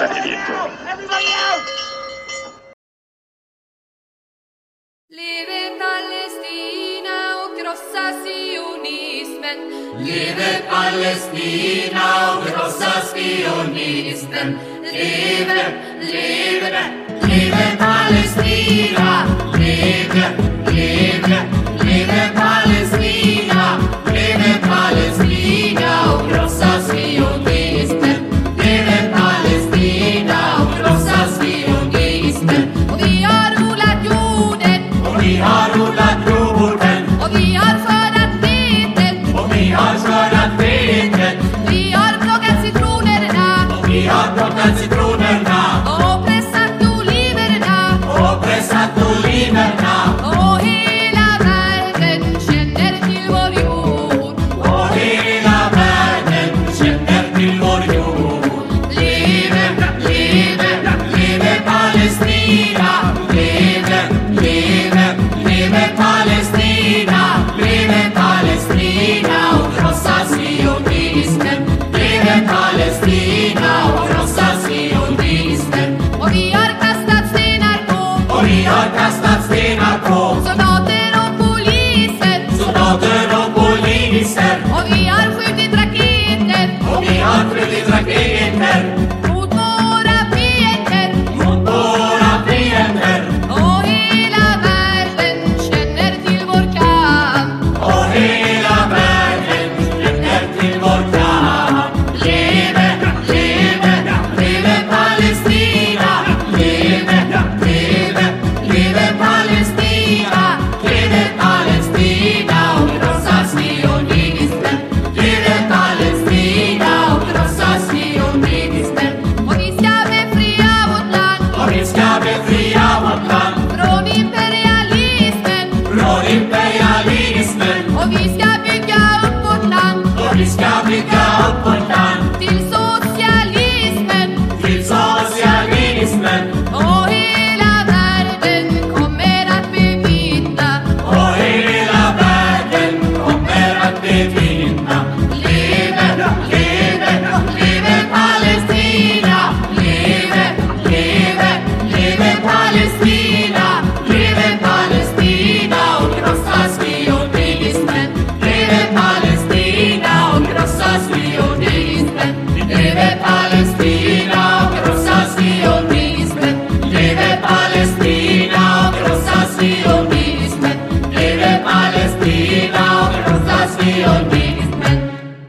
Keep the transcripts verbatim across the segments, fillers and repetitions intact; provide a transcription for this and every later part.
sale viento. Leve Palestina och krossa sionismen. Leve Palestina och krossa sionismen. Leve, leve, leve Palestina. Leve, leve, leve Palestina. Leve Palestina och krossa sionismen. Leve Palestina och krossa sionismen. Och vi har odlat jorden. Och vi har odlat jorden. Och vi har skördat vetet. Och vi har skördat vetet. Vi har plockat citronerna. Och vi har plockat citronerna. Och pressat oliverna. Och pressat oliverna. Och hela världen känner till vår jord. Och hela världen känner till vår jord. Leve, leve, leve Palestina. Leve, leve, leve Palestina. Leve Palestina och krossa sionismen. Leve Palestina och krossa sionismen. Och vi har kastat stenar på Och vi har kastat stenar på soldater och poliser. soldater och poliser. Och vi har skjutit raketer Och vi har skjutit raketer mot våra fiender. mot våra fiender. Och hela världen känner till vår kamp. Och hela världen känner till vår kamp. Leve, leve, leve Palestina. Leve, leve, leve Palestina. Leve Palestina och krossa sionismen. Leve Palestina och krossa sionismen. Och vi ska befria vårt land Och vi ska befria vårt land från imperialismen. från imperialismen. Och vi ska bygga upp vårt land Och vi ska bygga upp vårt land till socialismen. till socialismen. Och hela världen kommer att bevittna. Och hela världen kommer att bevinna. Leve, leve, leve Palestina. Leve, leve, leve Palestina. Leve Palestina och krossa sionismen. Leve Palestina och krossa sionismen. Leve Palestina och krossa sionismen. Leve Palestina och krossa sionismen. Leve Palestina och krossa sionismen.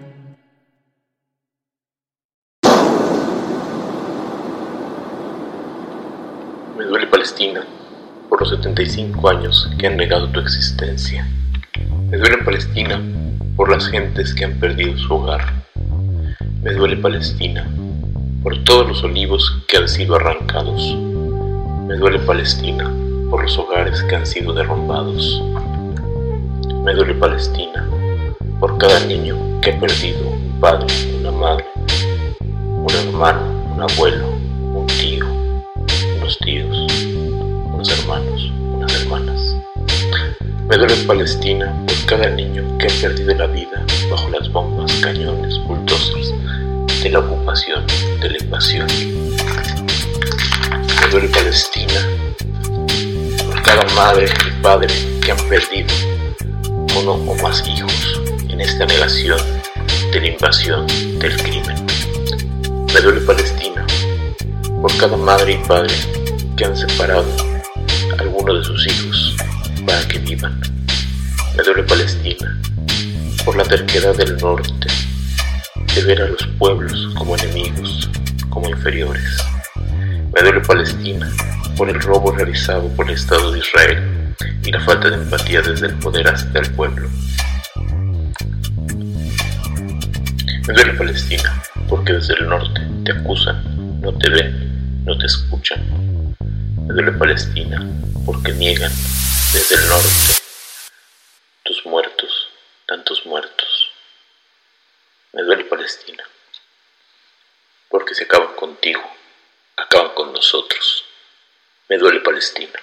Me duele Palestina por los setenta y cinco años que han negado tu existencia. Me duele Palestina por las gentes que han perdido su hogar. Me duele Palestina por todos los olivos que han sido arrancados. Me duele Palestina por los hogares que han sido derrumbados. Me duele Palestina por cada niño que ha perdido un padre, una madre, un hermano, un abuelo, un tío, unos tíos, unos hermanos, unas hermanas. Me duele Palestina por cada niño que ha perdido la vida bajo las bombas, cañones, bulldozers de la ocupación, de la invasión. Me duele Palestina por cada madre y padre que han perdido uno o más hijos en esta negación de la invasión del crimen. Me duele Palestina por cada madre y padre que han separado a alguno de sus hijos para que vivan. Me duele Palestina por la terquedad del norte de ver a los pueblos como enemigos, como inferiores. Me duele Palestina por el robo realizado por el Estado de Israel y la falta de empatía desde el poder hasta el pueblo. Me duele Palestina porque desde el norte te acusan, no te ven, no te escuchan. Me duele Palestina porque niegan desde el norte tus muertos, tantos muertos. Me duele Palestina porque se acaban contigo, acaban con nosotros. Me duele Palestina.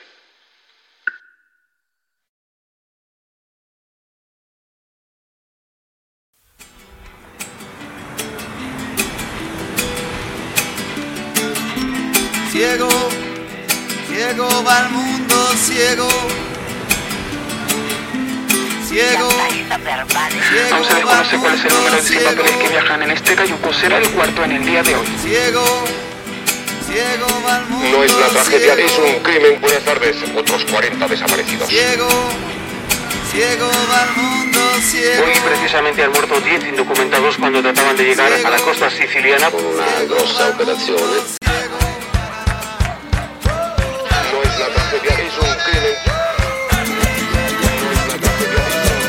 Ciego, ciego va el mundo, ciego. Ciego, ciego Aún se desconoce cuál es el número de cipapeles que viajan en este cayuco. Será el cuarto en el día de hoy. Ciego, ciego va el mundo. No es una tragedia, ciego. es un crimen. Buenas tardes. Otros cuarenta desaparecidos. Ciego, ciego va el mundo, ciego. Hoy precisamente han muerto diez indocumentados cuando trataban de llegar a la costa siciliana. Con una grossa operazione. No es una tragedia, es un crimen. No es una tragedia.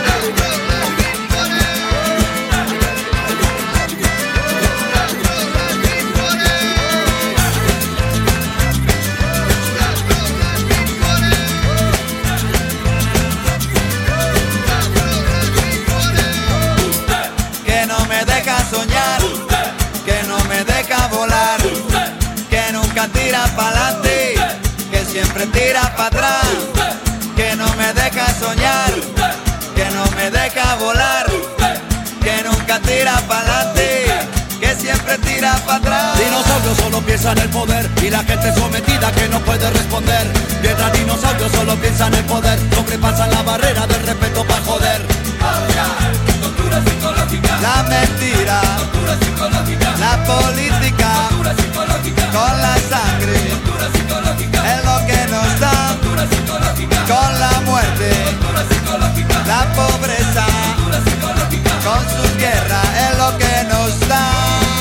Que no me deja soñar, que no me deja volar, que nunca tira pa'lante, que siempre tira para atrás, que no me deja soñar, que no me deja volar, que nunca tira pa'lante, que siempre tira para atrás. Dinosaurios solo piensan en el poder y la gente sometida que no puede responder. Mientras dinosaurios solo piensan en el poder, sobrepasan la barrera del respeto para joder. La mentira, la política, con la sangre, es lo que nos da, con la muerte, la pobreza, con sus guerras, es lo que nos da.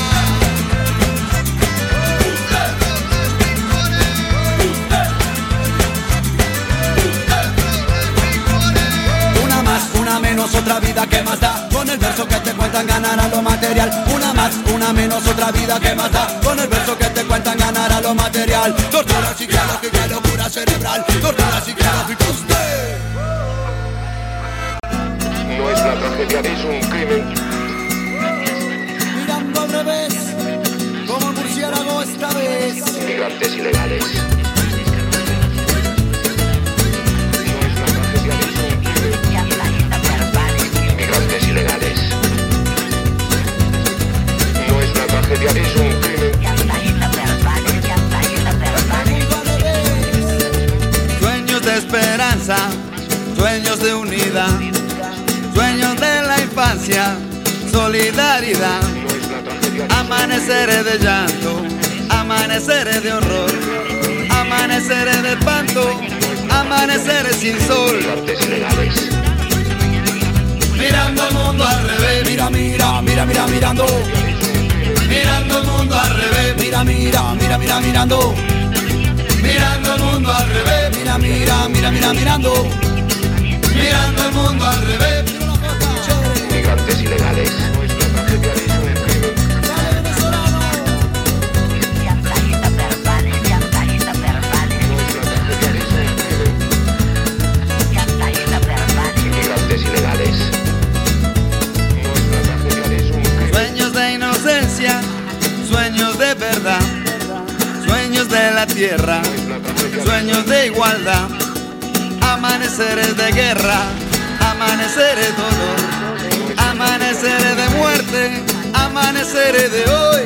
Una más, una menos, otra vida que más da. Con el verso que te cuentan ganar a lo material. Una más, una menos, otra vida que más da. Con el verso que te cuentan ganar a lo material. Tortura psicológica y locura cerebral. Tortura psicológica usted. No es una tragedia, es un crimen. Mirando al revés, como un murciélago esta vez. Migrantes ilegales. Migrantes ilegales. No es una tragedia, es un crimen. Sueños de esperanza, sueños de unidad, sueños de la infancia, solidaridad. No es una tragedia. Amaneceres de llanto, amaneceres de horror, amaneceres de espanto, amaneceres sin sol. Migrantes ilegales. Mirando el mundo al revés, Mira, mira, mira, mira, mirando. mirando el mundo al revés, Mira, mira, mira, mira, mirando. mirando el mundo al revés, Mira, mira, mira, mira, mirando. mirando el mundo al revés. Migrantes ilegales. No es una tragedia, es un crimen. Migrantes ilegales. No es una tragedia, es un crimen. Sueños de inocencia, sueños de verdad, sueños de la tierra, sueños de igualdad, amaneceres de guerra, amaneceres de dolor, amaneceres de muerte, amaneceres de hoy.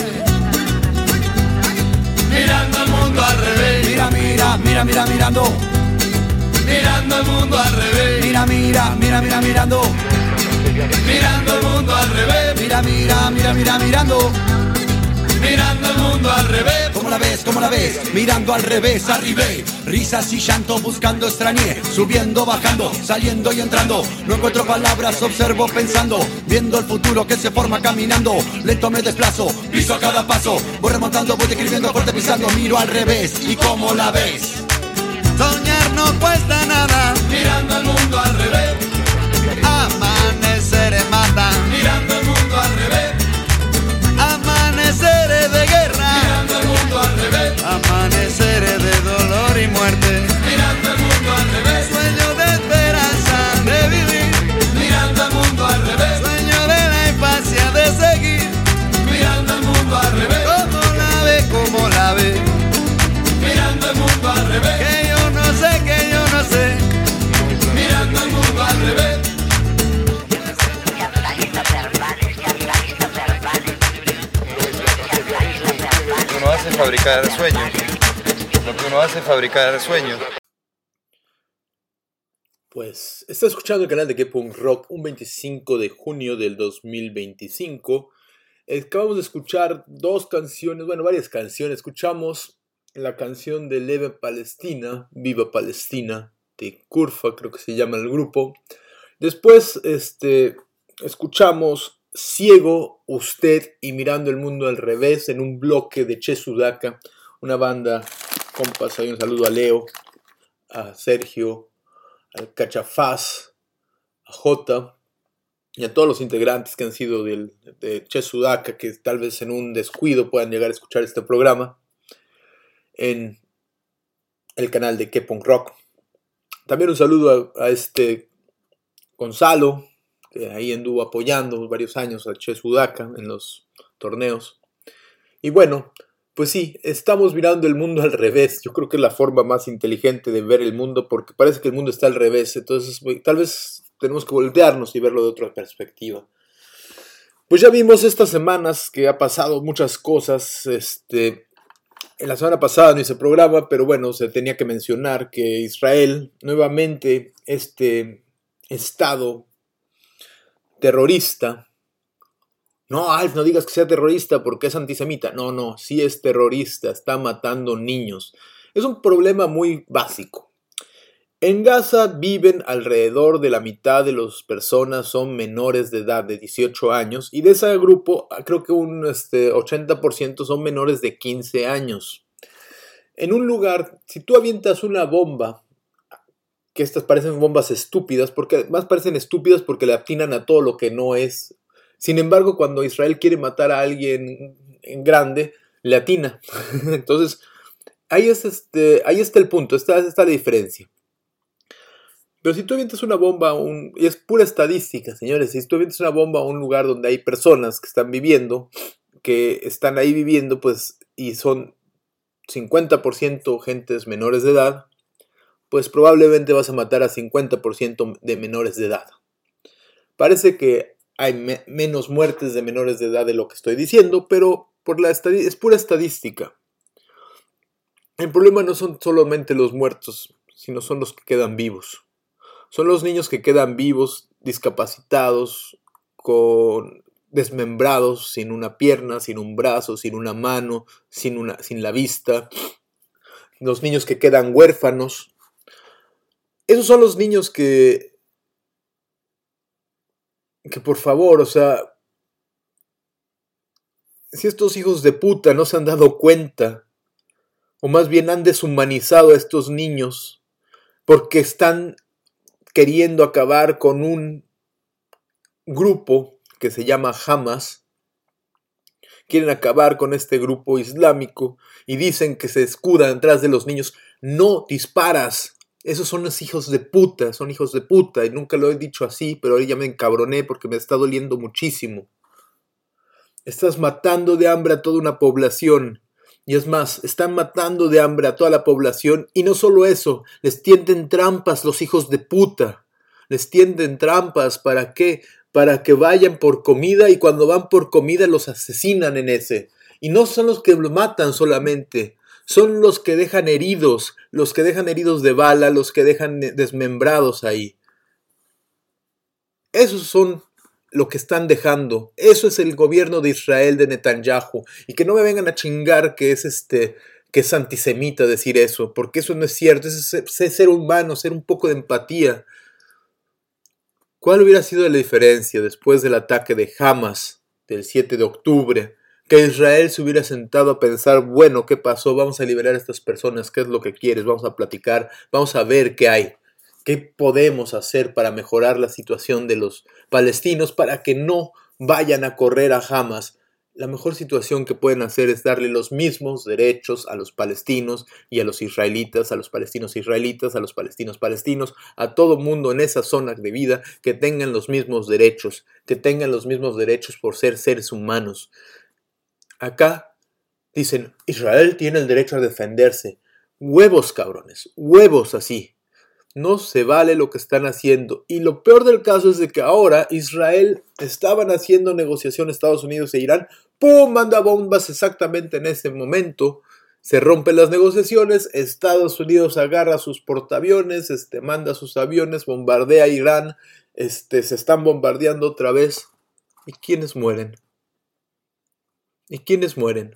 Mirando el mundo al revés, Mira, mira, mira, mira, mirando. mirando el mundo al revés, Mira, mira, mira, mira, mirando. mirando el mundo al revés, Mira, mira, mira, mira, mirando. mirando el mundo al revés. ¿Cómo la ves? ¿Cómo la ves? Mirando al revés, arribé. Risas y llanto buscando extrañé. Subiendo, bajando, saliendo y entrando. No encuentro palabras, observo pensando. Viendo el futuro que se forma caminando. Lento me desplazo, piso a cada paso. Voy remontando, voy escribiendo, fuerte pisando. Miro al revés, ¿y cómo la ves? Soñar no cuesta nada, mirando el mundo al revés. Amaneceres matan, mirando el mundo al revés. Amaneceres de guerra, mirando el mundo al revés. Amaneceres de dolor y muerte, mirando el mundo al revés. Sueño de esperanza, de vivir, mirando el mundo al revés. Sueño de la infancia, de seguir, mirando el mundo al revés. Como la ve, como la ve, mirando el mundo al revés. Que yo no sé, que yo no sé, mirando el mundo al revés. hace fabricar sueños. Lo que uno hace es fabricar sueños. Pues está escuchando el canal de K-Punk Rock un veinticinco de junio del dos mil veinticinco. Acabamos de escuchar dos canciones, bueno, varias canciones. Escuchamos la canción de Leve Palestina, Viva Palestina, de Curfa, creo que se llama el grupo. Después este, escuchamos Ciego, Usted y Mirando el Mundo al Revés en un bloque de Che Sudaca, una banda, compas, hay un saludo a Leo, a Sergio, al Cachafaz, a Jota y a todos los integrantes que han sido del, de Che Sudaca, que tal vez en un descuido puedan llegar a escuchar este programa en el canal de K-Punk Rock. También un saludo a, a este Gonzalo, que ahí anduvo apoyando varios años a Che Sudaca en los torneos. Y bueno, pues sí, estamos mirando el mundo al revés. Yo creo que es la forma más inteligente de ver el mundo, porque parece que el mundo está al revés. Entonces, tal vez tenemos que voltearnos y verlo de otra perspectiva. Pues ya vimos estas semanas que ha pasado muchas cosas. Este, en la semana pasada no hice programa, pero bueno, se tenía que mencionar que Israel, nuevamente, este estado terrorista. No, Alf, no digas que sea terrorista porque es antisemita. No, no, sí es terrorista, está matando niños. Es un problema muy básico. En Gaza viven alrededor de la mitad de las personas son menores de edad, de dieciocho años, y de ese grupo creo que un este, ochenta por ciento son menores de quince años. En un lugar, si tú avientas una bomba, que estas parecen bombas estúpidas, porque además parecen estúpidas porque le atinan a todo lo que no es. Sin embargo, cuando Israel quiere matar a alguien en grande, le atina. Entonces, ahí, es este, ahí está el punto, está, está la diferencia. Pero si tú avientas una bomba a un... Y es pura estadística, señores. Si tú avientas una bomba a un lugar donde hay personas que están viviendo, que están ahí viviendo, pues, y son cincuenta por ciento gentes menores de edad, pues probablemente vas a matar a cincuenta por ciento de menores de edad. Parece que hay me- menos muertes de menores de edad de lo que estoy diciendo, pero por la estad- es pura estadística. El problema no son solamente los muertos, sino son los que quedan vivos. Son los niños que quedan vivos, discapacitados, con desmembrados, sin una pierna, sin un brazo, sin una mano, sin, una, sin la vista. Los niños que quedan huérfanos. Esos son los niños que, que por favor, o sea, si estos hijos de puta no se han dado cuenta, o más bien han deshumanizado a estos niños, porque están queriendo acabar con un grupo que se llama Hamas, quieren acabar con este grupo islámico y dicen que se escudan detrás de los niños. No disparas. Esos son los hijos de puta, son hijos de puta, y nunca lo he dicho así, pero ahora ya me encabroné porque me está doliendo muchísimo. Estás matando de hambre a toda una población, y es más, están matando de hambre a toda la población, y no solo eso, les tienden trampas los hijos de puta, les tienden trampas, ¿para qué? Para que vayan por comida, y cuando van por comida los asesinan en ese, y no son los que los matan solamente, son los que dejan heridos, los que dejan heridos de bala, los que dejan desmembrados ahí. Esos son lo que están dejando. Eso es el gobierno de Israel de Netanyahu. Y que no me vengan a chingar que es este, que es antisemita decir eso, porque eso no es cierto. Es, es ser humano, ser un poco de empatía. ¿Cuál hubiera sido la diferencia después del ataque de Hamas del siete de octubre? Que Israel se hubiera sentado a pensar, bueno, ¿qué pasó? Vamos a liberar a estas personas, ¿qué es lo que quieres? Vamos a platicar, vamos a ver qué hay. ¿Qué podemos hacer para mejorar la situación de los palestinos para que no vayan a correr a Hamas? La mejor situación que pueden hacer es darle los mismos derechos a los palestinos y a los israelitas, a los palestinos israelitas, a los palestinos palestinos, a todo mundo en esa zona de vida, que tengan los mismos derechos, que tengan los mismos derechos por ser seres humanos. Acá dicen, Israel tiene el derecho a defenderse. Huevos, cabrones, huevos así. No se vale lo que están haciendo. Y lo peor del caso es de que ahora Israel estaban haciendo negociación Estados Unidos e Irán. ¡Pum! Manda bombas exactamente en ese momento. Se rompen las negociaciones. Estados Unidos agarra sus portaaviones, este, manda sus aviones, bombardea a Irán. Este, se están bombardeando otra vez. ¿Y quiénes mueren? ¿Y quiénes mueren?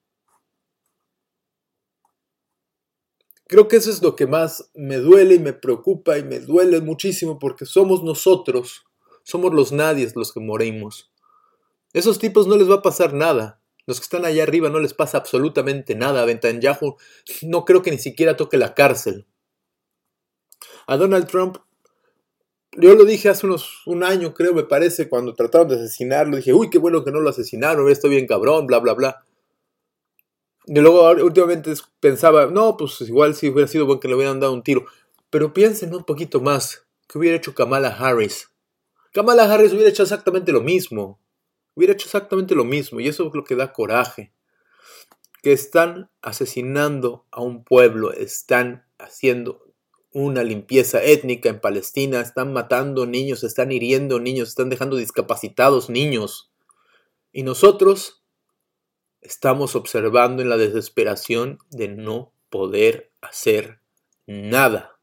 Creo que eso es lo que más me duele y me preocupa y me duele muchísimo porque somos nosotros, somos los nadies los que morimos. Esos tipos no les va a pasar nada. Los que están allá arriba no les pasa absolutamente nada. A Netanyahu no creo que ni siquiera toque la cárcel. A Donald Trump, yo lo dije hace unos un año creo me parece, cuando trataron de asesinarlo, dije, uy, qué bueno que no lo asesinaron, estoy bien cabrón, bla, bla, bla. Y luego últimamente pensaba, no, pues igual si hubiera sido bueno que le hubieran dado un tiro. Pero piensen un poquito más, ¿qué hubiera hecho Kamala Harris? Kamala Harris hubiera hecho exactamente lo mismo. Hubiera hecho exactamente lo mismo. Y eso es lo que da coraje. Que están asesinando a un pueblo, están haciendo una limpieza étnica en Palestina, están matando niños, están hiriendo niños, están dejando discapacitados niños. Y nosotros estamos observando en la desesperación de no poder hacer nada.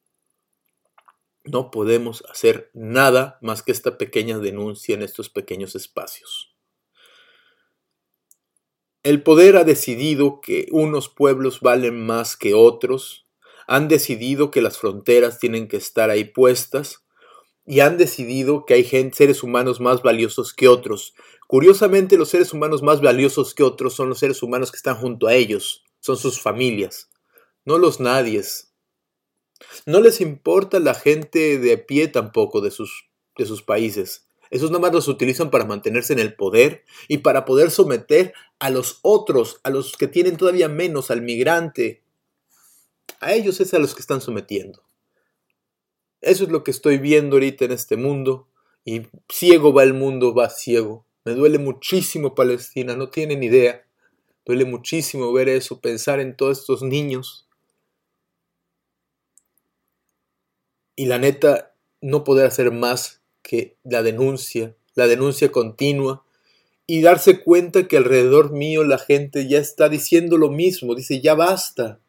No podemos hacer nada más que esta pequeña denuncia en estos pequeños espacios. El poder ha decidido que unos pueblos valen más que otros, han decidido que las fronteras tienen que estar ahí puestas y han decidido que hay gente, seres humanos más valiosos que otros. Curiosamente, los seres humanos más valiosos que otros son los seres humanos que están junto a ellos, son sus familias, no los nadies. No les importa la gente de pie tampoco de sus, de sus países. Esos nada más los utilizan para mantenerse en el poder y para poder someter a los otros, a los que tienen todavía menos, al migrante. A ellos es a los que están sometiendo. Eso es lo que estoy viendo ahorita en este mundo. Y ciego va el mundo, va ciego. Me duele muchísimo Palestina, no tienen idea. Duele muchísimo ver eso, pensar en todos estos niños. Y la neta, no poder hacer más que la denuncia, la denuncia continua. Y darse cuenta que alrededor mío la gente ya está diciendo lo mismo. Dice, ya basta,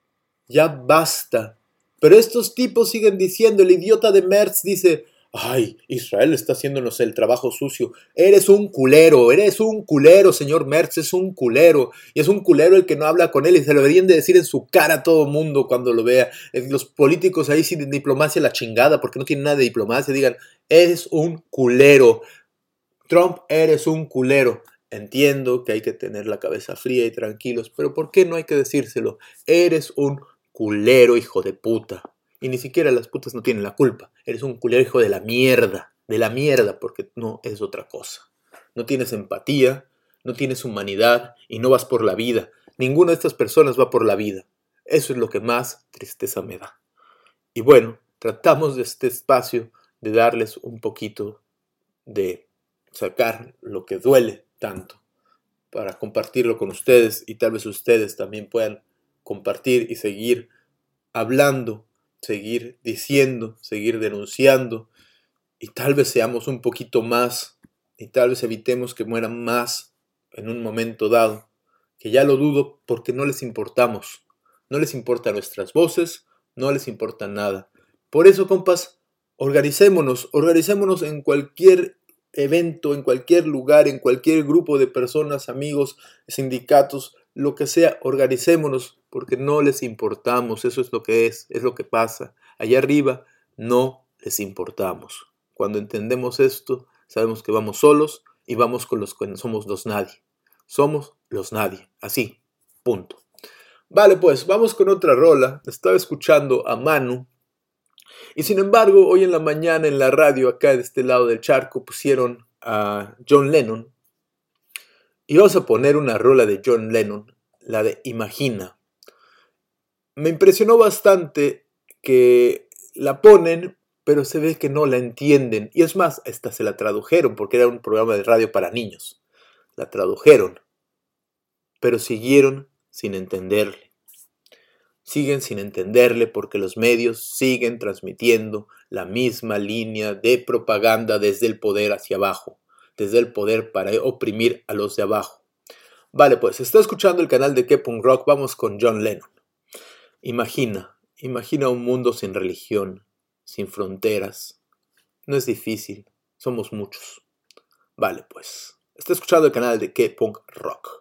ya basta. Pero estos tipos siguen diciendo, el idiota de Merz dice, ay, Israel está haciéndonos el trabajo sucio. Eres un culero, eres un culero, señor Merz, es un culero. Y es un culero el que no habla con él y se lo deberían de decir en su cara a todo mundo cuando lo vea. Los políticos ahí sin diplomacia la chingada, porque no tienen nada de diplomacia, digan, eres un culero. Trump, eres un culero. Entiendo que hay que tener la cabeza fría y tranquilos, pero ¿por qué no hay que decírselo? Eres un culero, hijo de puta. Y ni siquiera las putas no tienen la culpa. Eres un culero hijo de la mierda. De la mierda, porque no es otra cosa. No tienes empatía, no tienes humanidad y no vas por la vida. Ninguna de estas personas va por la vida. Eso es lo que más tristeza me da. Y bueno, tratamos de este espacio de darles un poquito de sacar lo que duele tanto para compartirlo con ustedes y tal vez ustedes también puedan compartir y seguir hablando, seguir diciendo, seguir denunciando y tal vez seamos un poquito más y tal vez evitemos que mueran más en un momento dado, que ya lo dudo porque no les importamos, no les importan nuestras voces, no les importa nada. Por eso, compas, organicémonos, organicémonos en cualquier evento, en cualquier lugar, en cualquier grupo de personas, amigos, sindicatos, lo que sea, organicémonos porque no les importamos, eso es lo que es, es lo que pasa. Allá arriba no les importamos. Cuando entendemos esto, sabemos que vamos solos y vamos con los que somos los nadie. Somos los nadie, así, punto. Vale, pues, vamos con otra rola. Estaba escuchando a Manu. Y sin embargo, hoy en la mañana en la radio, acá de este lado del charco, pusieron a John Lennon. Y vamos a poner una rola de John Lennon, la de Imagina. Me impresionó bastante que la ponen, pero se ve que no la entienden. Y es más, esta se la tradujeron, porque era un programa de radio para niños. La tradujeron, pero siguieron sin entenderle. siguen sin entenderle porque los medios siguen transmitiendo la misma línea de propaganda desde el poder hacia abajo, desde el poder para oprimir a los de abajo. Vale, pues está escuchando el canal de K-Punk Rock, vamos con John Lennon. Imagina, imagina un mundo sin religión, sin fronteras. No es difícil, somos muchos. Vale, pues está escuchando el canal de K-Punk Rock.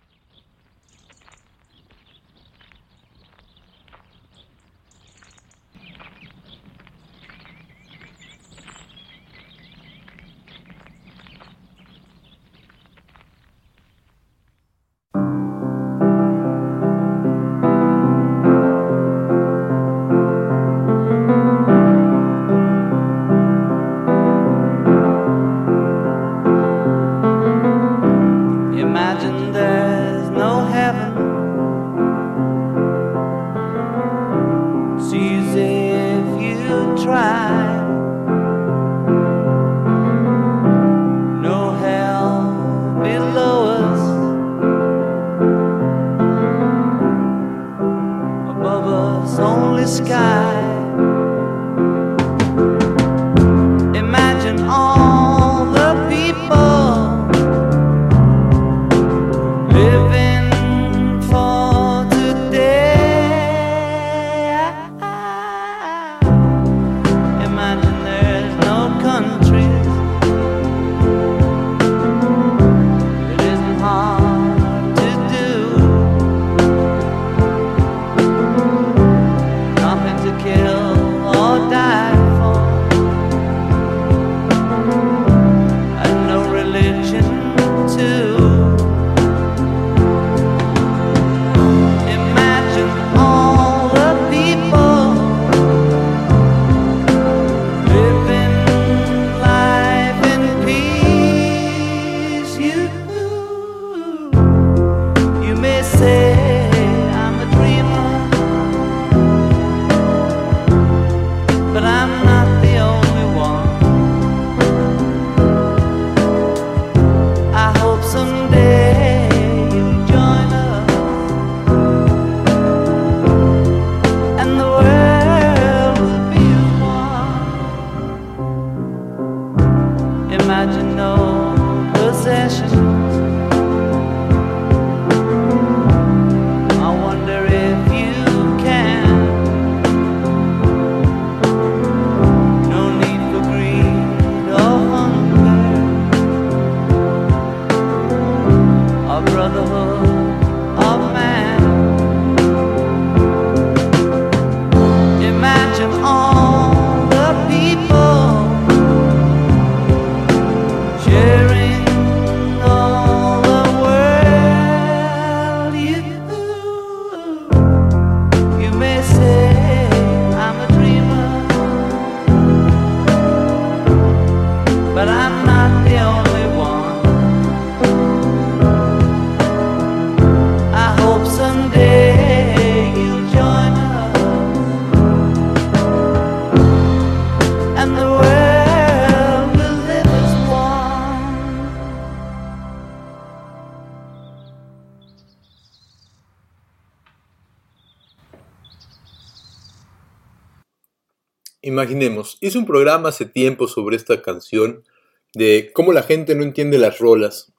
Imaginemos, hice un programa hace tiempo sobre esta canción, de cómo la gente no entiende las rolas.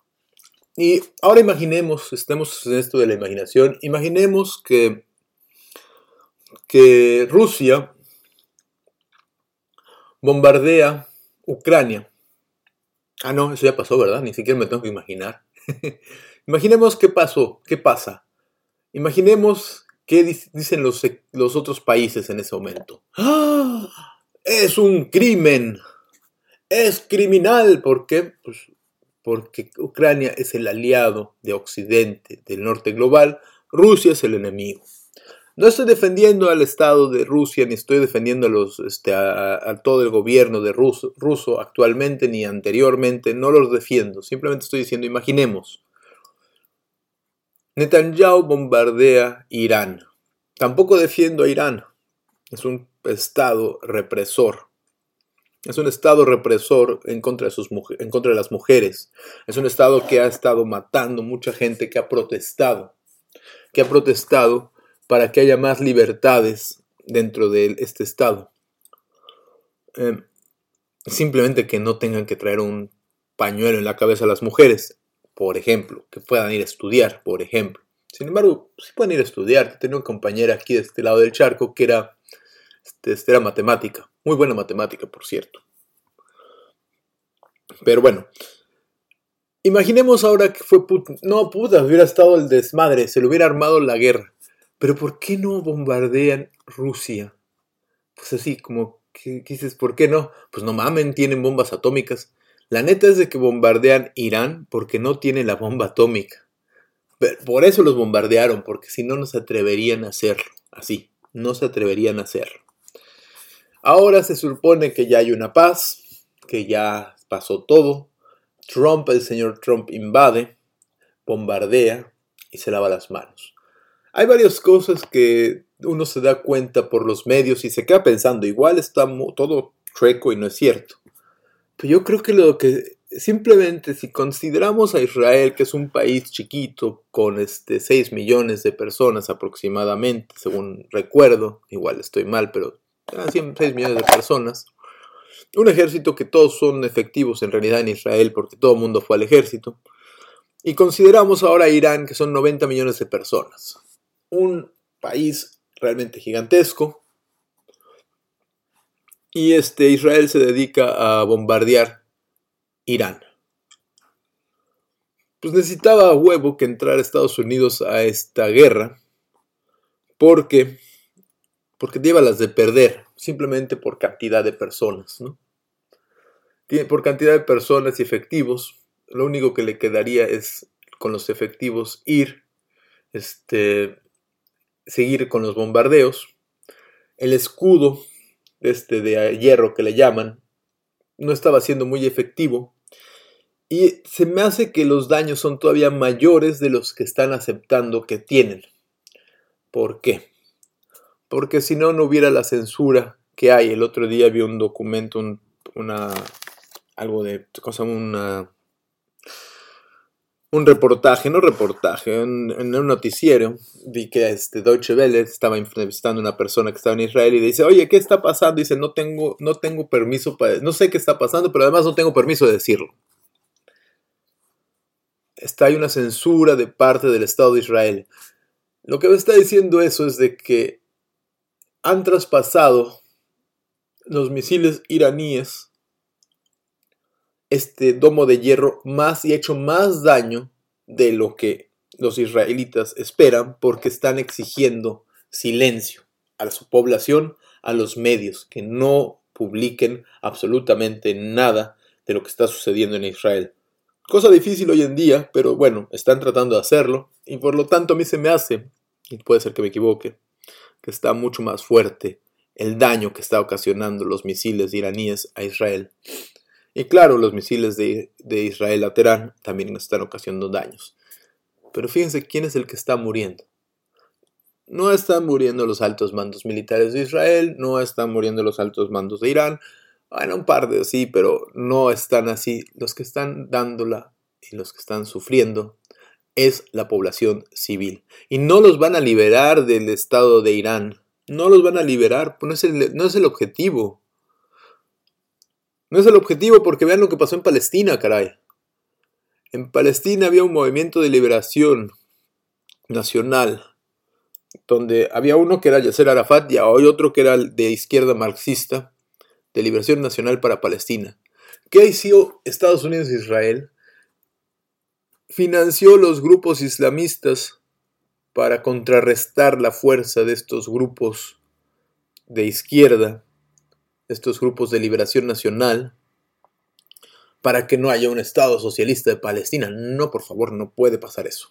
Y ahora imaginemos, estemos en esto de la imaginación, imaginemos que, que Rusia bombardea Ucrania. Ah, no, eso ya pasó, ¿verdad? Ni siquiera me tengo que imaginar. Imaginemos qué pasó, qué pasa. Imaginemos qué dicen los, los otros países en ese momento. ¡Ah! Es un crimen. Es criminal. ¿Por qué? Pues porque Ucrania es el aliado de Occidente, del norte global. Rusia es el enemigo. No estoy defendiendo al Estado de Rusia, ni estoy defendiendo a, los, este, a, a todo el gobierno de ruso, ruso actualmente, ni anteriormente. No los defiendo. Simplemente estoy diciendo, imaginemos. Netanyahu bombardea Irán. Tampoco defiendo a Irán. Es un estado represor. Es un estado represor en contra de, sus, en contra de las mujeres. Es un estado que ha estado matando mucha gente, que ha protestado. Que ha protestado para que haya más libertades dentro de este estado. Eh, simplemente que no tengan que traer un pañuelo en la cabeza a las mujeres, por ejemplo, que puedan ir a estudiar, por ejemplo. Sin embargo, sí pueden ir a estudiar. Tenía una compañera aquí de este lado del charco que era, este, era matemática, muy buena matemática, por cierto. Pero bueno, imaginemos ahora que fue Putin. No, puta, hubiera estado el desmadre, se le hubiera armado la guerra. Pero ¿por qué no bombardean Rusia? Pues así, como, ¿qué, qué dices? ¿Por qué no? Pues no mamen, tienen bombas atómicas. La neta es de que bombardean Irán porque no tiene la bomba atómica. Pero por eso los bombardearon, porque si no, no se atreverían a hacerlo. Así, no se atreverían a hacerlo. Ahora se supone que ya hay una paz, que ya pasó todo. Trump, el señor Trump invade, bombardea y se lava las manos. Hay varias cosas que uno se da cuenta por los medios y se queda pensando, igual está todo chueco y no es cierto. Pero yo creo que lo que simplemente si consideramos a Israel, que es un país chiquito con este seis millones de personas aproximadamente, según recuerdo, igual estoy mal, pero seis millones de personas, un ejército que todos son efectivos en realidad en Israel porque todo el mundo fue al ejército, y consideramos ahora a Irán, que son noventa millones de personas, un país realmente gigantesco, y este Israel se dedica a bombardear Irán. Pues necesitaba a huevo que entrara Estados Unidos a esta guerra, porque, porque lleva las de perder, simplemente por cantidad de personas, ¿no? Por cantidad de personas y efectivos, lo único que le quedaría es con los efectivos ir, este, seguir con los bombardeos. El escudo este de hierro que le llaman no estaba siendo muy efectivo y se me hace que los daños son todavía mayores de los que están aceptando que tienen. ¿Por qué? Porque si no, no hubiera la censura que hay. El otro día vi un documento, un, una, algo de, cosa, una, un reportaje, no reportaje, en, en un noticiero, vi que este Deutsche Welle estaba entrevistando a una persona que estaba en Israel y dice, oye, ¿qué está pasando? Dice, no tengo, no tengo permiso para, no sé qué está pasando, pero además no tengo permiso de decirlo. Está hay una censura de parte del Estado de Israel. Lo que me está diciendo eso es de que han traspasado los misiles iraníes este domo de hierro más y hecho más daño de lo que los israelitas esperan, porque están exigiendo silencio a su población, a los medios, que no publiquen absolutamente nada de lo que está sucediendo en Israel. Cosa difícil hoy en día, pero bueno, están tratando de hacerlo y por lo tanto a mí se me hace, y puede ser que me equivoque, que está mucho más fuerte el daño que está ocasionando los misiles iraníes a Israel. Y claro, los misiles de, de Israel a Teherán también están ocasionando daños. Pero fíjense quién es el que está muriendo. No están muriendo los altos mandos militares de Israel, no están muriendo los altos mandos de Irán. Bueno, un par de sí, pero no están así. Los que están dándola y los que están sufriendo es la población civil. Y no los van a liberar del Estado de Irán. No los van a liberar, no es el, no es el objetivo. No es el objetivo porque vean lo que pasó en Palestina, caray. En Palestina había un movimiento de liberación nacional, donde había uno que era Yasser Arafat y hay otro que era de izquierda marxista, de liberación nacional para Palestina. ¿Qué hizo Estados Unidos e Israel? Financió los grupos islamistas para contrarrestar la fuerza de estos grupos de izquierda, estos grupos de liberación nacional, para que no haya un Estado socialista de Palestina. No, por favor, no puede pasar eso.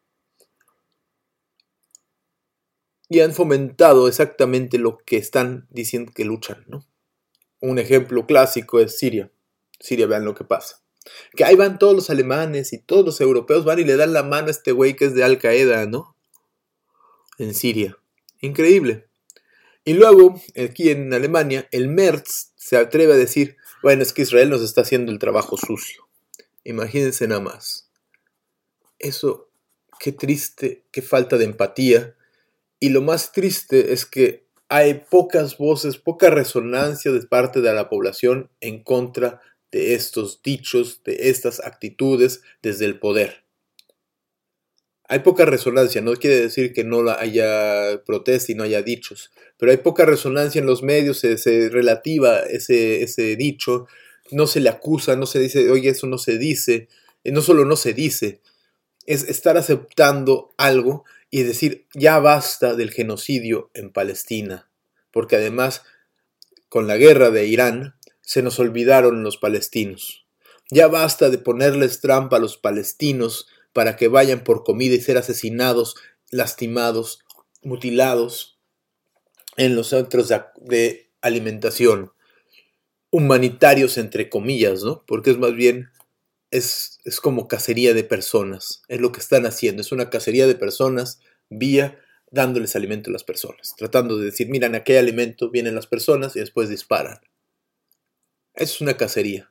Y han fomentado exactamente lo que están diciendo que luchan, ¿no? Un ejemplo clásico es Siria. Siria, vean lo que pasa. Que ahí van todos los alemanes y todos los europeos van y le dan la mano a este güey que es de Al Qaeda, ¿no? En Siria. Increíble. Y luego, aquí en Alemania, el Merz se atreve a decir, bueno, es que Israel nos está haciendo el trabajo sucio. Imagínense nada más. Eso, qué triste, qué falta de empatía. Y lo más triste es que hay pocas voces, poca resonancia de parte de la población en contra de estos dichos, de estas actitudes desde el poder. Hay poca resonancia, no quiere decir que no haya protesta y no haya dichos, pero hay poca resonancia en los medios, se, se relativa ese, ese dicho, no se le acusa, no se dice, oye, eso no se dice, y no solo no se dice, es estar aceptando algo y decir, ya basta del genocidio en Palestina, porque además, con la guerra de Irán, se nos olvidaron los palestinos. Ya basta de ponerles trampa a los palestinos para que vayan por comida y ser asesinados, lastimados, mutilados en los centros de, de alimentación. Humanitarios entre comillas, ¿no? Porque es más bien, es, es como cacería de personas. Es lo que están haciendo, es una cacería de personas vía dándoles alimento a las personas. Tratando de decir, miren, aquí hay alimento, vienen las personas y después disparan. Eso es una cacería.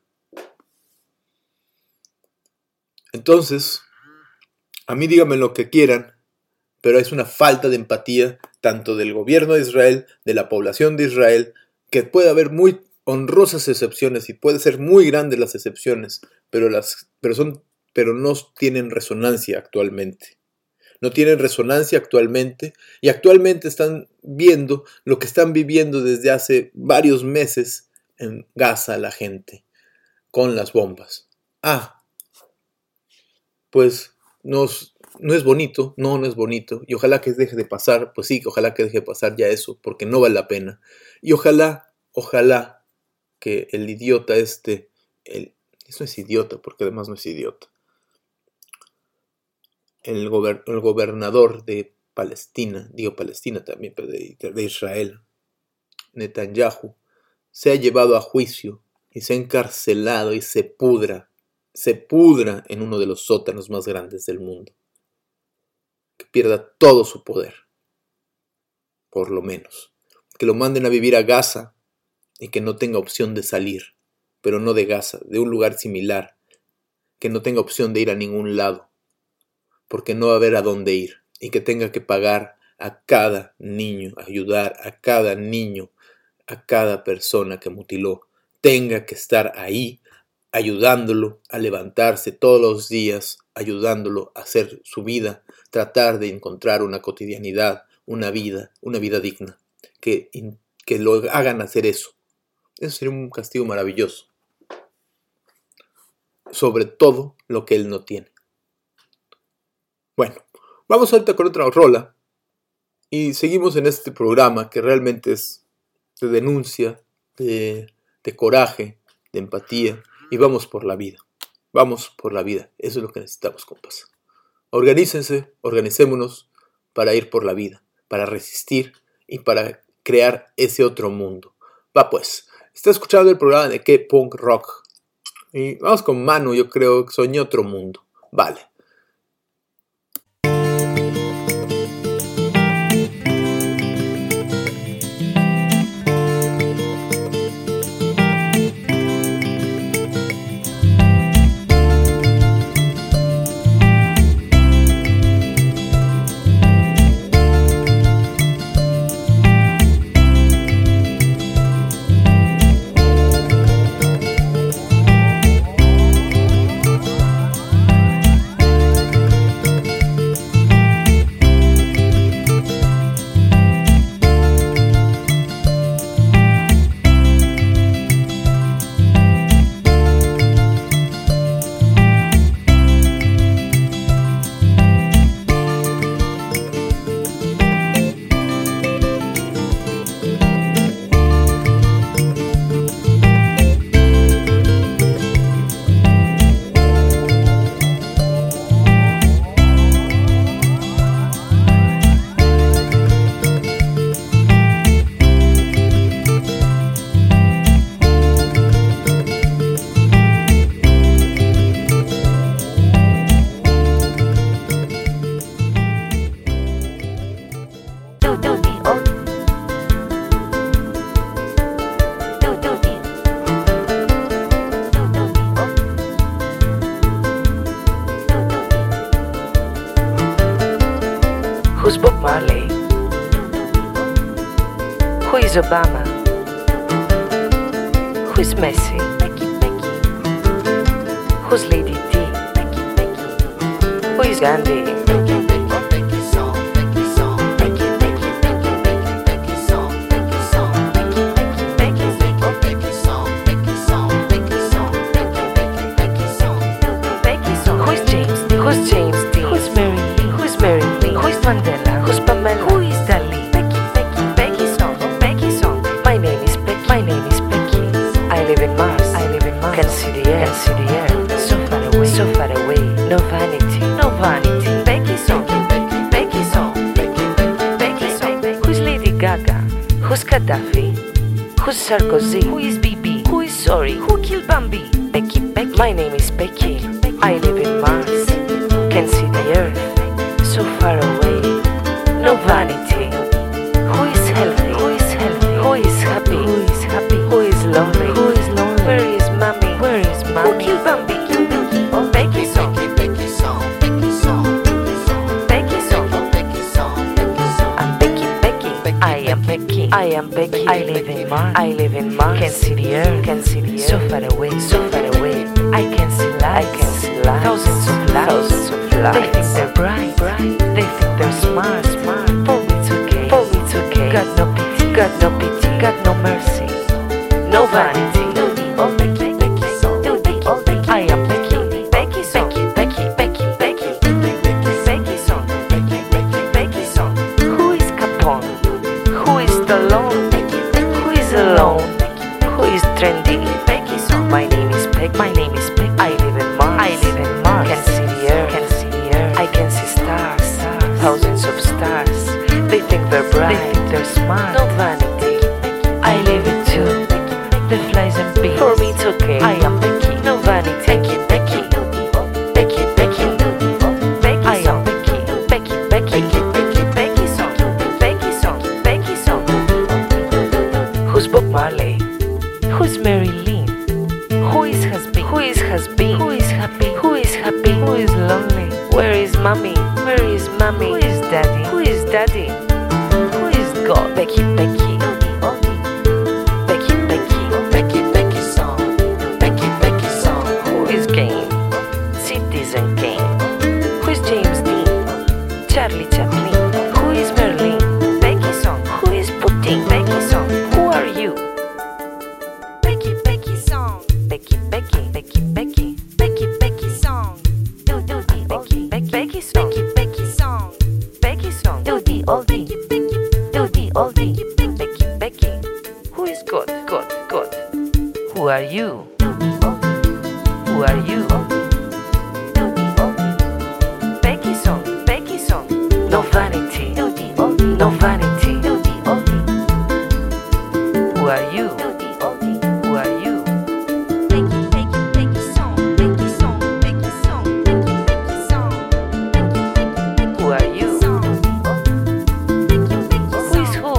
Entonces, a mí díganme lo que quieran, pero es una falta de empatía tanto del gobierno de Israel, de la población de Israel, que puede haber muy honrosas excepciones y puede ser muy grandes las excepciones, pero, las, pero, son, pero no tienen resonancia actualmente. No tienen resonancia actualmente y actualmente están viendo lo que están viviendo desde hace varios meses en Gaza la gente con las bombas. Ah, pues nos, no es bonito, no, no es bonito y ojalá que deje de pasar, pues sí, ojalá que deje de pasar ya eso porque no vale la pena y ojalá, ojalá que el idiota este, el, eso es idiota porque además no es idiota, el, gober, el gobernador de Palestina, digo Palestina también, pero de, de Israel, Netanyahu, se ha llevado a juicio y se ha encarcelado y se pudra, se pudra en uno de los sótanos más grandes del mundo. Que pierda todo su poder, por lo menos. Que lo manden a vivir a Gaza y que no tenga opción de salir, pero no de Gaza, de un lugar similar. Que no tenga opción de ir a ningún lado, porque no va a haber a dónde ir. Y que tenga que pagar a cada niño, ayudar a cada niño, a cada persona que mutiló, tenga que estar ahí, ayudándolo a levantarse todos los días, ayudándolo a hacer su vida, tratar de encontrar una cotidianidad, una vida, una vida digna, que, que lo hagan hacer eso. Eso sería un castigo maravilloso. Sobre todo lo que él no tiene. Bueno, vamos ahorita con otra rola y seguimos en este programa que realmente es de denuncia, de, de coraje, de empatía, y vamos por la vida, vamos por la vida, eso es lo que necesitamos, compas. Organícense, organicémonos para ir por la vida, para resistir y para crear ese otro mundo. Va pues, está escuchando el programa de K-Punk Rock, y vamos con Manu, yo creo que soñé otro mundo, vale. Who's Bob Marley? Who is Obama? Who is Messi? Who's Lady D? Who is Gandhi? Who's James D? Who's James D? Who's Mary Lee? Who's Mary Lee? Who's Mandela? Who's Pamela? Who is Dali? Becky, Becky, Becky Song, Becky Song. My name is Becky. My name is Becky. I live in Mars. I live in Mars. Can see the air. Can see the air. So far away. So far away. No vanity. No vanity. Becky Song. Becky Song. Becky Song. Who's Lady Gaga? Who's Gaddafi? Who's Sarkozy? Who is B B? Who is sorry? Who killed Bambi? Becky, Becky. My name is Becky. I live in Mars. Can see the earth. So far away. No vanity. Who is healthy? Who is healthy? Who is happy? Who is happy? Who is lonely? Who is lonely? Where is mommy? Where is mommy? Who killed Bambi? Becky Song. Becky Song. Becky Song. I'm Becky, Becky. I am Becky. I am Becky. I live in Mars. I live in Mars. Can see the earth. Can see the earth. So far away. So far away. I can see light. I can see light. Thousands of lights. Thousands of lights. They think they're bright. Bright. They think they're smart. Smart. For me it's okay. For me it's okay. Got no pity. Got no pity. Got no mercy. No vanity. Oh Becky, Becky, oh Becky. I am Becky. Becky Song. Becky, Becky, Becky, Becky. Becky Song. Becky, Becky, Becky Song. Who is Capone? Who is Stallone? Who is alone? Who is trendy? Becky Song. My name is Becky. My name is Becky. I live in Mars. I live in Mars. Can see the earth. Can see the earth. I can see stars. Thousands of stars. They think they're bright. They think they're smart. No vanity. I live it too. The flies and bees. For me it's okay. I am Becky. No vanity. Becky, Becky. Becky, Becky. Becky. I am Becky. Becky, Becky. Becky, Becky Song. Becky Song. Becky Song. Who's Bob Marley? Who's Mary Lynn? Who is has been? Who is has been? Who is happy? Who is happy? Who is lonely? Where is mommy? Where is mommy? Who is daddy? Who is daddy? Who is God? Becky, Becky. Becky, Becky. Becky, Becky Song. Becky, Becky Song. Who is Kane? Citizen Kane. Who is James Dean? Charlie Chaplin. Who is Merlin? Becky Song. Who is Putin? Becky Song. Who are you? Becky, Becky Song. Becky, Becky, Becky, Becky, Becky, Becky Song. Do do the Becky, Becky, Becky Song. Becky, Becky Song. Becky Song. Do the oldie. Do the oldie. Becky, Becky. Who is God? God, God. Who are you? Who are you? Becky Song. Becky Song. No vanity. No vanity. Who are you? Who are you? Who are you? Who is who?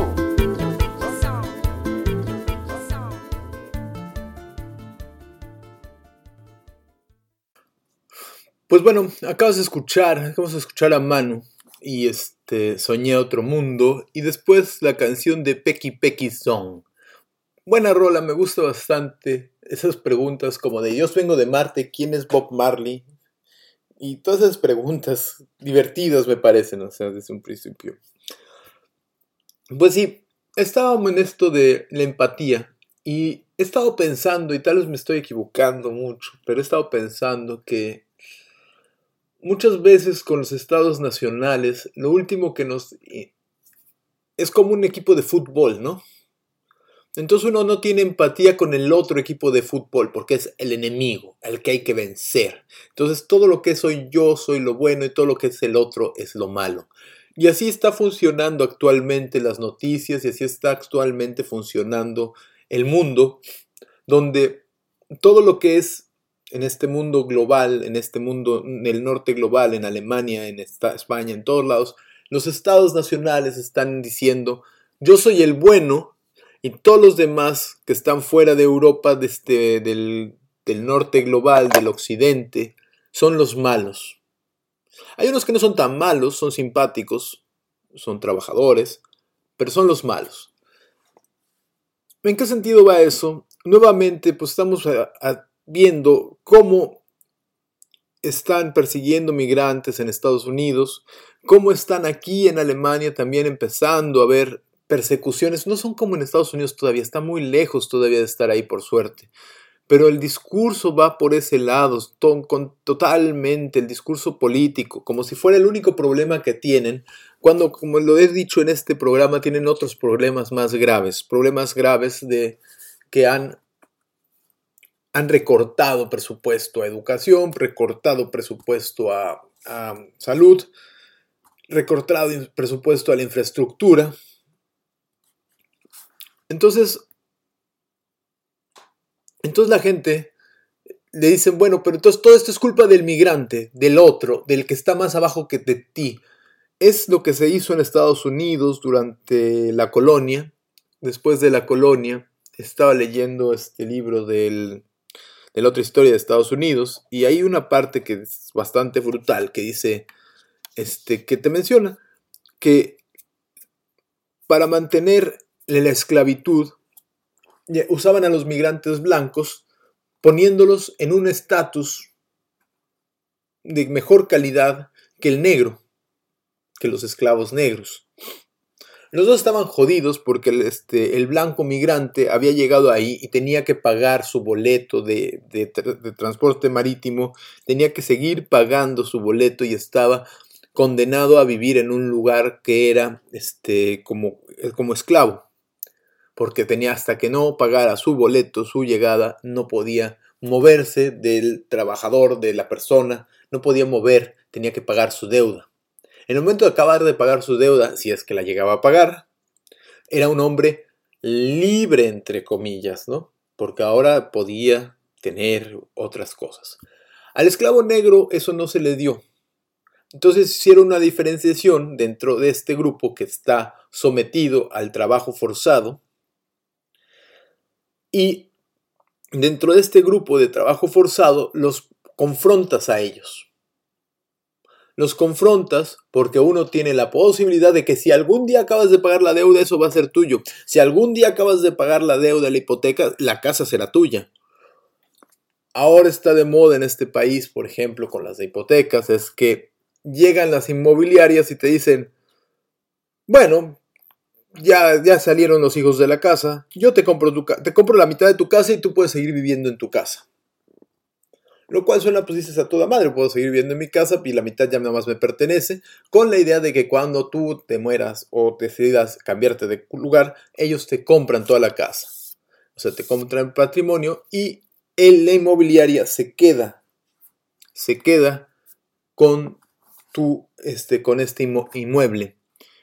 Pues bueno, acabas de escuchar, acabamos de escuchar a Manu y este Soñé Otro Mundo y después la canción de Becky Becky Song. Buena rola, me gusta bastante esas preguntas como de yo vengo de Marte, ¿quién es Bob Marley? Y todas esas preguntas divertidas me parecen, o sea, desde un principio. Pues sí, estábamos en esto de la empatía y he estado pensando, y tal vez me estoy equivocando mucho, pero he estado pensando que muchas veces con los estados nacionales, lo último que nos... es como un equipo de fútbol, ¿no? Entonces uno no tiene empatía con el otro equipo de fútbol porque es el enemigo, el que hay que vencer. Entonces todo lo que soy yo soy lo bueno y todo lo que es el otro es lo malo. Y así está funcionando actualmente las noticias y así está actualmente funcionando el mundo, donde todo lo que es en este mundo global, en este mundo, en el norte global, en Alemania, en esta, España, en todos lados, los estados nacionales están diciendo yo soy el bueno. Y todos los demás que están fuera de Europa, de este, del, del norte global, del occidente, son los malos. Hay unos que no son tan malos, son simpáticos, son trabajadores, pero son los malos. ¿En qué sentido va eso? Nuevamente, pues estamos a, a, viendo cómo están persiguiendo migrantes en Estados Unidos, cómo están aquí en Alemania también empezando a haber persecuciones. No son como en Estados Unidos todavía, está muy lejos todavía de estar ahí, por suerte. Pero el discurso va por ese lado, to- con totalmente el discurso político, como si fuera el único problema que tienen, cuando, como lo he dicho en este programa, tienen otros problemas más graves, problemas graves de que han, han recortado presupuesto a educación, recortado presupuesto a, a salud, recortado presupuesto a la infraestructura. Entonces, entonces la gente le dicen, bueno, pero entonces todo esto es culpa del migrante, del otro, del que está más abajo que de ti. Es lo que se hizo en Estados Unidos durante la colonia. Después de la colonia, estaba leyendo este libro del, de la otra historia de Estados Unidos, y hay una parte que es bastante brutal, que dice, este, que te menciona, que para mantener la esclavitud, usaban a los migrantes blancos, poniéndolos en un estatus de mejor calidad que el negro, que los esclavos negros. Los dos estaban jodidos porque el, este, el blanco migrante había llegado ahí y tenía que pagar su boleto de, de, de transporte marítimo, tenía que seguir pagando su boleto y estaba condenado a vivir en un lugar que era este, como, como esclavo, porque tenía hasta que no pagara su boleto, su llegada, no podía moverse del trabajador, de la persona, no podía mover, tenía que pagar su deuda. En el momento de acabar de pagar su deuda, si es que la llegaba a pagar, era un hombre libre, entre comillas, ¿no? Porque ahora podía tener otras cosas. Al esclavo negro eso no se le dio. Entonces hicieron una diferenciación dentro de este grupo que está sometido al trabajo forzado, y dentro de este grupo de trabajo forzado los confrontas a ellos. Los confrontas porque uno tiene la posibilidad de que si algún día acabas de pagar la deuda, eso va a ser tuyo. Si algún día acabas de pagar la deuda, la hipoteca, la casa será tuya. Ahora está de moda en este país, por ejemplo, con las hipotecas, es que llegan las inmobiliarias y te dicen, bueno, ya, ya salieron los hijos de la casa, yo te compro, tu, te compro la mitad de tu casa y tú puedes seguir viviendo en tu casa. Lo cual suena, pues dices, a toda madre, puedo seguir viviendo en mi casa y la mitad ya nada más me pertenece, con la idea de que cuando tú te mueras o decidas cambiarte de lugar, ellos te compran toda la casa. O sea, te compran patrimonio y el, la inmobiliaria se queda, se queda con, tu, este, con este inmueble.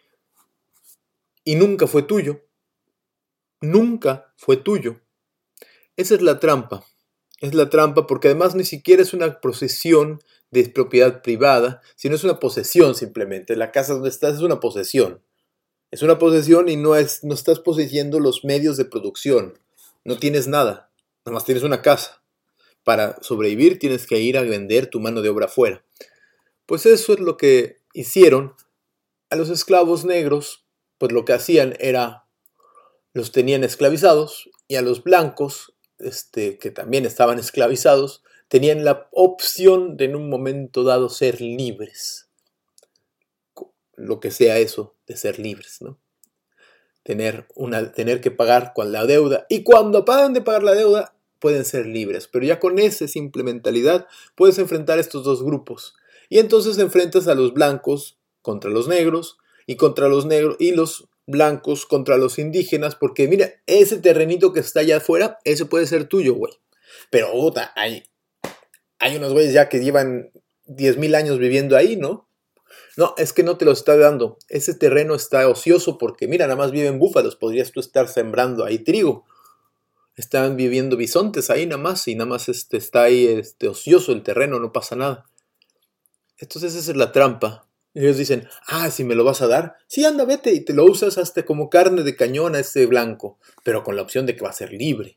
Y nunca fue tuyo. Nunca fue tuyo. Esa es la trampa. Es la trampa porque además ni siquiera es una posesión de propiedad privada, sino es una posesión simplemente. La casa donde estás es una posesión. Es una posesión y no, es, no estás poseyendo los medios de producción. No tienes nada. Nada más tienes una casa. Para sobrevivir tienes que ir a vender tu mano de obra afuera. Pues eso es lo que hicieron a los esclavos negros. Pues lo que hacían era, los tenían esclavizados, y a los blancos, este, que también estaban esclavizados, tenían la opción de en un momento dado ser libres. Lo que sea eso de ser libres, ¿no? Tener, una, tener que pagar con la deuda, y cuando pagan de pagar la deuda, pueden ser libres. Pero ya con esa simple mentalidad, puedes enfrentar estos dos grupos. Y entonces enfrentas a los blancos contra los negros, y contra los negros y los blancos contra los indígenas, porque mira, ese terrenito que está allá afuera, ese puede ser tuyo, güey. Pero puta, hay, hay unos güeyes ya que llevan diez mil años viviendo ahí, ¿no? No, es que no te lo está dando. Ese terreno está ocioso porque, mira, nada más viven búfalos, podrías tú estar sembrando ahí trigo. Están viviendo bisontes ahí nada más, y nada más este, está ahí este, ocioso el terreno, no pasa nada. Entonces esa es la trampa. Y ellos dicen, ah, si me lo vas a dar, sí, anda, vete, y te lo usas hasta como carne de cañón a ese blanco, pero con la opción de que va a ser libre.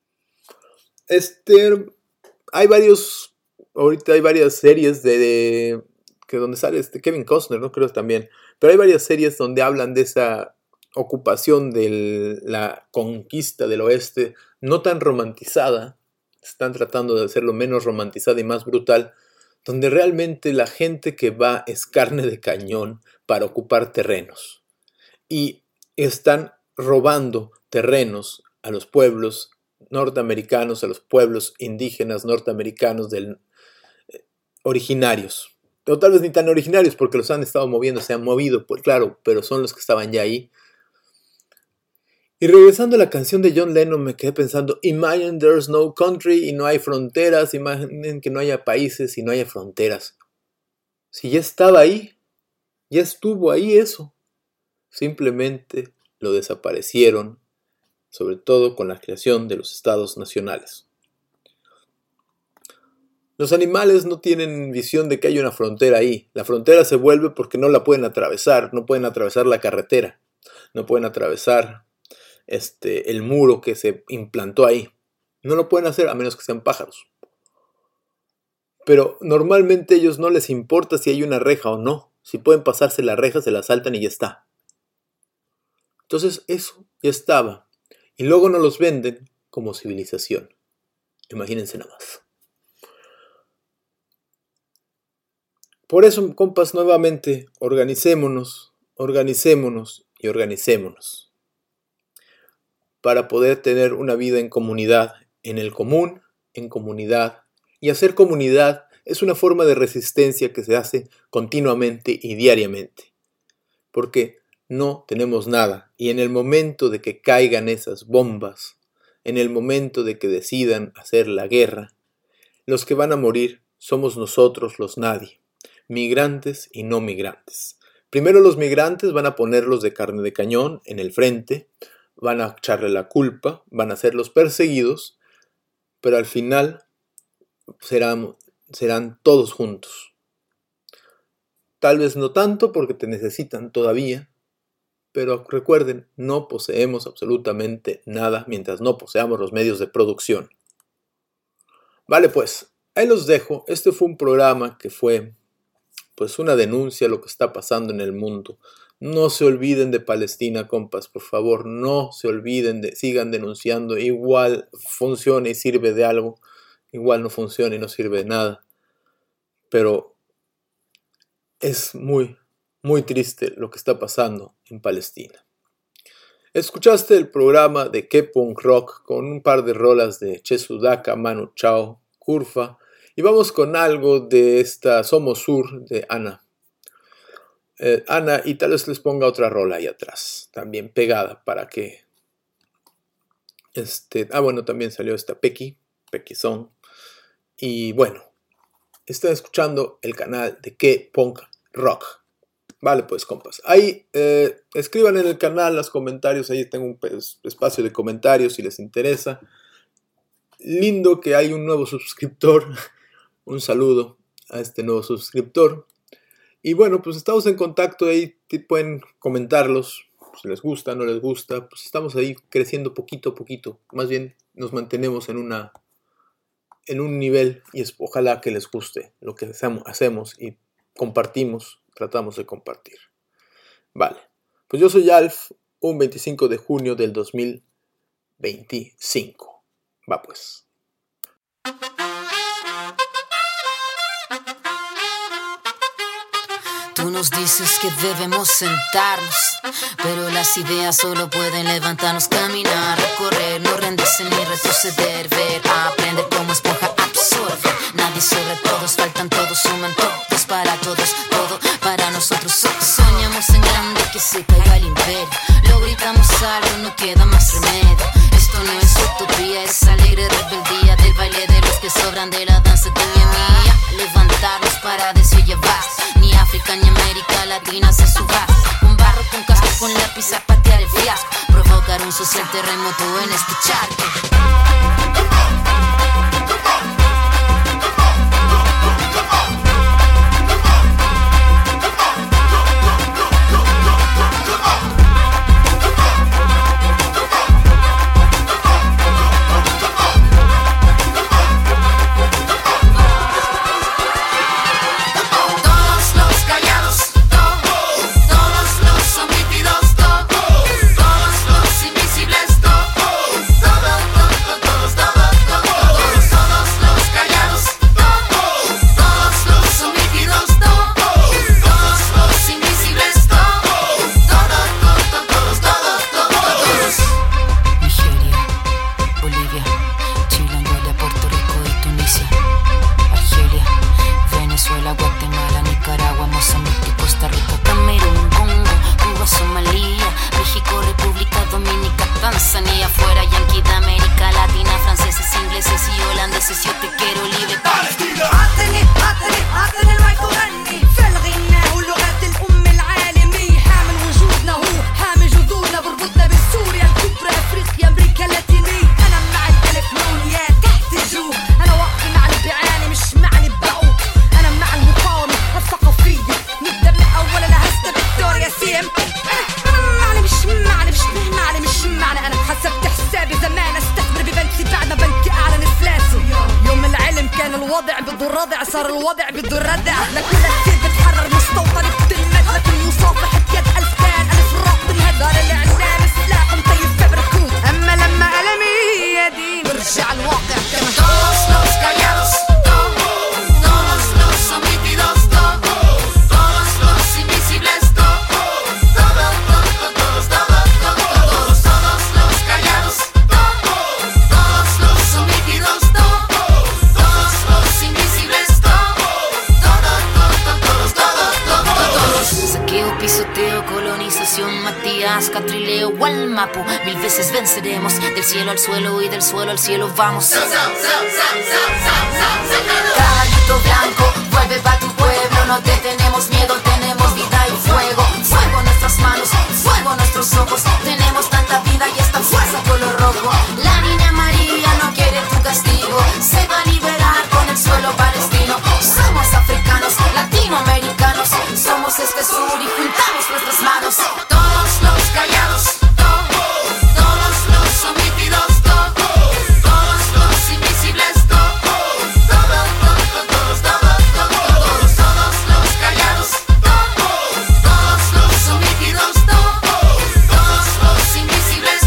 Este, hay varios, ahorita hay varias series de, de que donde sale este Kevin Costner, no creo también, pero hay varias series donde hablan de esa, ocupación de la conquista del oeste no tan romantizada, están tratando de hacerlo menos romantizada y más brutal, donde realmente la gente que va es carne de cañón para ocupar terrenos y están robando terrenos a los pueblos norteamericanos, a los pueblos indígenas norteamericanos del, eh, originarios. O tal vez ni tan originarios porque los han estado moviendo, se han movido, pues claro, pero son los que estaban ya ahí. Y regresando a la canción de John Lennon me quedé pensando, imagine there's no country y no hay fronteras, imaginen que no haya países y no haya fronteras. Si ya estaba ahí, ya estuvo ahí eso. Simplemente lo desaparecieron, sobre todo con la creación de los estados nacionales. Los animales no tienen visión de que hay una frontera ahí. La frontera se vuelve porque no la pueden atravesar, no pueden atravesar la carretera, no pueden atravesar este, el muro que se implantó ahí. No lo pueden hacer a menos que sean pájaros. Pero normalmente a ellos no les importa si hay una reja o no. Si pueden pasarse la reja, se la saltan y ya está. Entonces eso ya estaba. Y luego nos los venden como civilización. Imagínense nada más. Por eso, compas, nuevamente, organicémonos, organicémonos y organicémonos. Para poder tener una vida en comunidad, en el común, en comunidad. Y hacer comunidad es una forma de resistencia que se hace continuamente y diariamente. Porque no tenemos nada. Y en el momento de que caigan esas bombas, en el momento de que decidan hacer la guerra, los que van a morir somos nosotros los nadie. Migrantes y no migrantes. Primero los migrantes van a ponerlos de carne de cañón en el frente, van a echarle la culpa, van a ser los perseguidos, pero al final serán, serán todos juntos. Tal vez no tanto porque te necesitan todavía, pero recuerden, no poseemos absolutamente nada mientras no poseamos los medios de producción. Vale, pues, ahí los dejo. Este fue un programa que fue pues una denuncia a lo que está pasando en el mundo. No se olviden de Palestina, compas, por favor, no se olviden de, sigan denunciando, igual funciona y sirve de algo, igual no funciona y no sirve de nada, pero es muy, muy triste lo que está pasando en Palestina. Escuchaste el programa de K-Punk Rock con un par de rolas de Che Sudaka, Manu Chao, Kurfa. Y vamos con algo de esta Somos Sur de Ana. Eh, Ana, y tal vez les ponga otra rola ahí atrás, también pegada para que... Este, ah, bueno, también salió esta Pequi, Pequi Song. Y bueno, están escuchando el canal de K-Punk Rock. Vale, pues, compas. Ahí, eh, escriban en el canal los comentarios. Ahí tengo un espacio de comentarios si les interesa. Lindo que hay un nuevo suscriptor. Un saludo a este nuevo suscriptor. Y bueno, pues estamos en contacto ahí. Pueden comentarlos. Si les gusta, no les gusta. Pues estamos ahí creciendo poquito a poquito. Más bien nos mantenemos en una en un nivel. Y es, ojalá que les guste lo que hacemos y compartimos. Tratamos de compartir. Vale. Pues yo soy Alf. Un veinticinco de junio del dos mil veinticinco. Va pues. Tú nos dices que debemos sentarnos, pero las ideas solo pueden levantarnos, caminar, recorrer, no rendirse ni retroceder, ver, aprender como esponja, absorber. Nadie sobre todos, faltan todos, suman todos para todos, todo para nosotros. Soñamos en grande que se caiga el imperio, lo gritamos algo, no queda más remedio. Esto no es utopía, es alegre rebeldía del baile de los que sobran de la danza tuya y mía. Levantarnos para decir llevar, ni África ni América Latina se suba. Con barro, con casco, con lápiz a patear el fiasco, provocar un social terremoto en este charco. Todos los callados, todos, todos los omitidos, todos. صار الوضع بده الردع لكل كثير بتحرر مستوطن بتلمد لكن مصافحة يد ألفان ألف الرعب الهدار اللي عندنا سلاح مطيب فبركوت أما لما ألمي يدي برجع الواقع كما Todos los callados, todos los omitidos, todos los invisibles, todos, todos, todos, todos, todos los callados, todos los omitidos, todos los invisibles, todos, todos, todos, todos. Saqueo, pisoteo, colonización, Matías, Catrileo, Gualmapu. Mil veces venceremos, del cielo al suelo y del suelo al cielo vamos. Caballito blanco, vuelve pa' tu pueblo, no te tenemos miedo, tenemos vida y fuego. Fuego en nuestras manos, fuego en nuestros ojos, tenemos tanta vida y esta fuerza color rojo. La niña María no quiere tu castigo, se va a liberar con el suelo palestino. Somos africanos, latinoamericanos, somos este sur y juntamos nuestras manos. Todos los callados, todos los omitidos, todos los invisibles, todos, todos, todos, todos, todos los callados, todos los omitidos, todos los invisibles,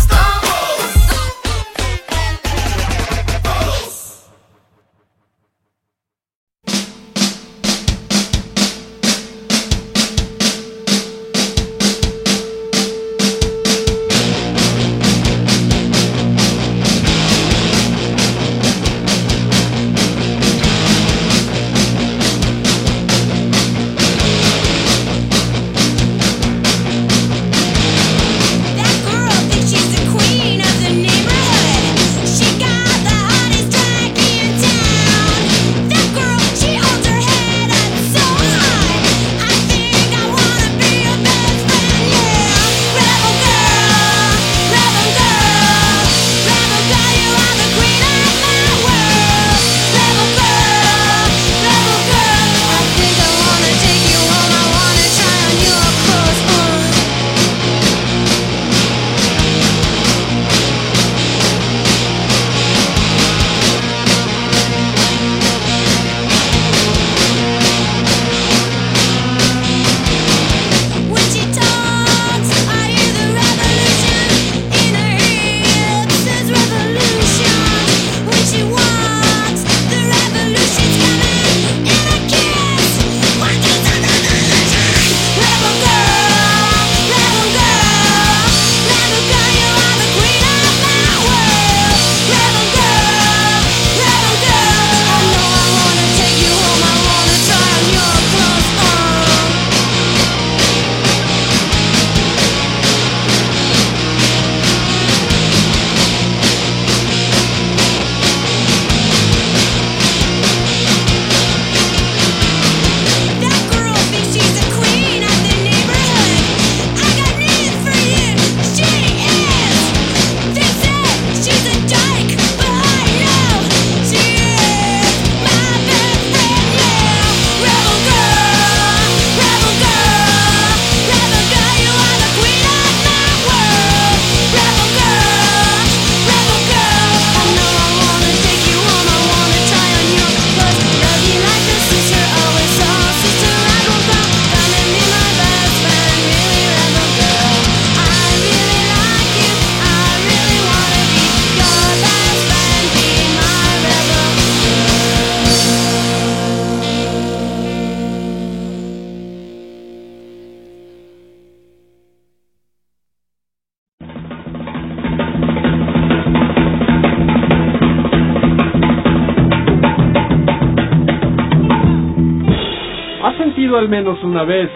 Al menos una vez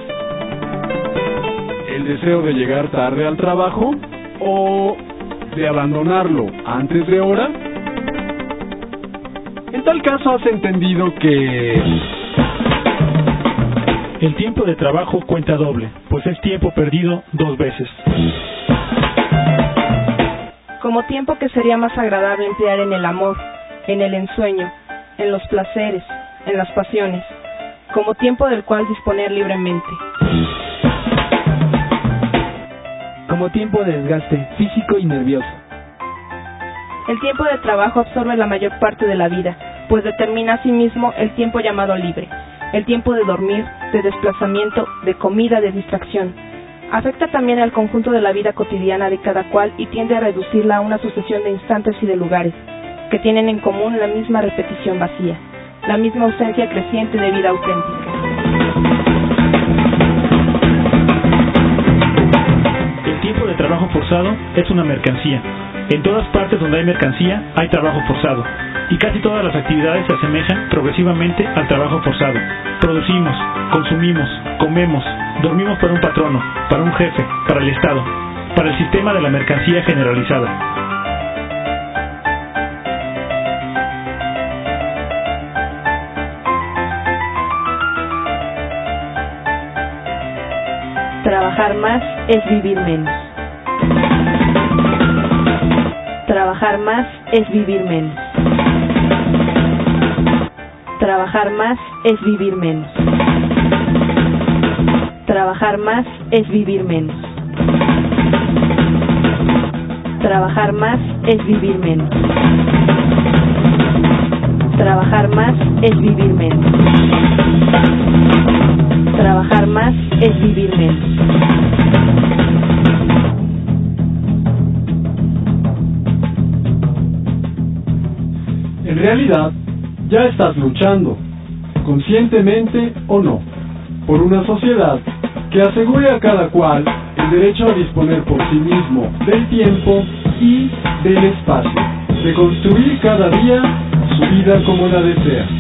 el deseo de llegar tarde al trabajo o de abandonarlo antes de hora? En tal caso has entendido que el tiempo de trabajo cuenta doble, pues es tiempo perdido dos veces. Como tiempo que sería más agradable emplear en el amor, en el ensueño, en los placeres, en las pasiones, como tiempo del cual disponer libremente. Como tiempo de desgaste físico y nervioso. El tiempo de trabajo absorbe la mayor parte de la vida, pues determina asimismo el tiempo llamado libre, el tiempo de dormir, de desplazamiento, de comida, de distracción. Afecta también al conjunto de la vida cotidiana de cada cual y tiende a reducirla a una sucesión de instantes y de lugares, que tienen en común la misma repetición vacía, la misma ausencia creciente de vida auténtica. El tiempo de trabajo forzado es una mercancía. En todas partes donde hay mercancía, hay trabajo forzado. Y casi todas las actividades se asemejan progresivamente al trabajo forzado. Producimos, consumimos, comemos, dormimos para un patrono, para un jefe, para el Estado, para el sistema de la mercancía generalizada. Trabajar más es vivir menos. Trabajar más es vivir menos. Trabajar más es vivir menos. Trabajar más es vivir menos. Trabajar más es vivir menos. Trabajar más es vivir menos. Trabajar más es vivir menos. En realidad, ya estás luchando, conscientemente o no, por una sociedad que asegure a cada cual el derecho a disponer por sí mismo del tiempo y del espacio, de construir cada día su vida como la desea.